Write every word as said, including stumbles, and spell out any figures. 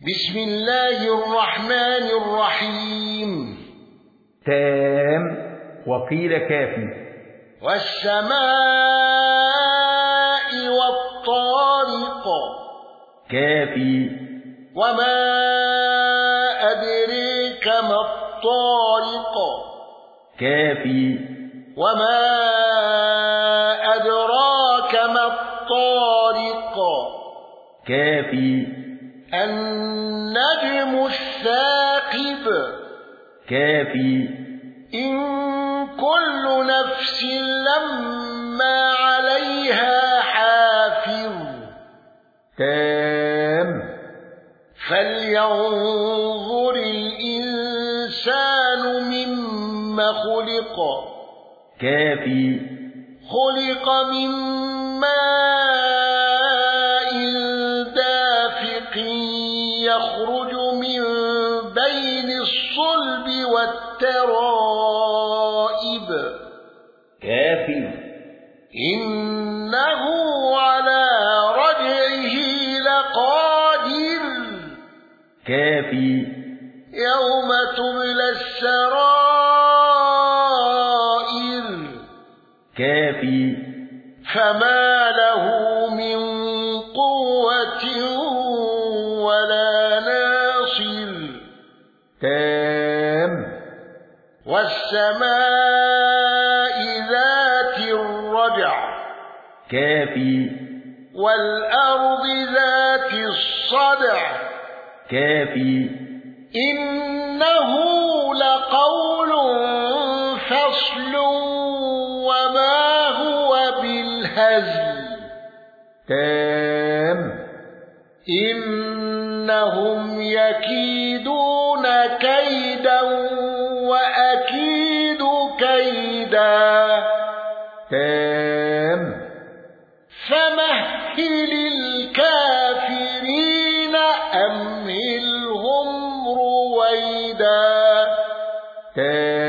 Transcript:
بسم الله الرحمن الرحيم. تام وقيل كافي. والسماء والطارق كافي. وما أدريك ما الطارق كافي. وما أدراك ما الطارق كافي. النجم الثاقب كافي. إن كل نفس لما عليها حافظ. تام. فلينظر الإنسان مما خلق. كافي. خلق من ماء دافق يخرج من بين الصلب والترائب. كافي. إنه على رجعه لقادر. كافي. يوم تبلى السرائر. كافي. فما له من قوة ولا ناصر. تام. والسماء ذات الرجع. كافي. والأرض ذات الصدع. كافي. إنه لقول فصل وما هو بالهزل. تام. إنهم يكيدون كيدا وأكيد كيدا. تام. فمهل الكافرين أمهلهم رويدا. تام.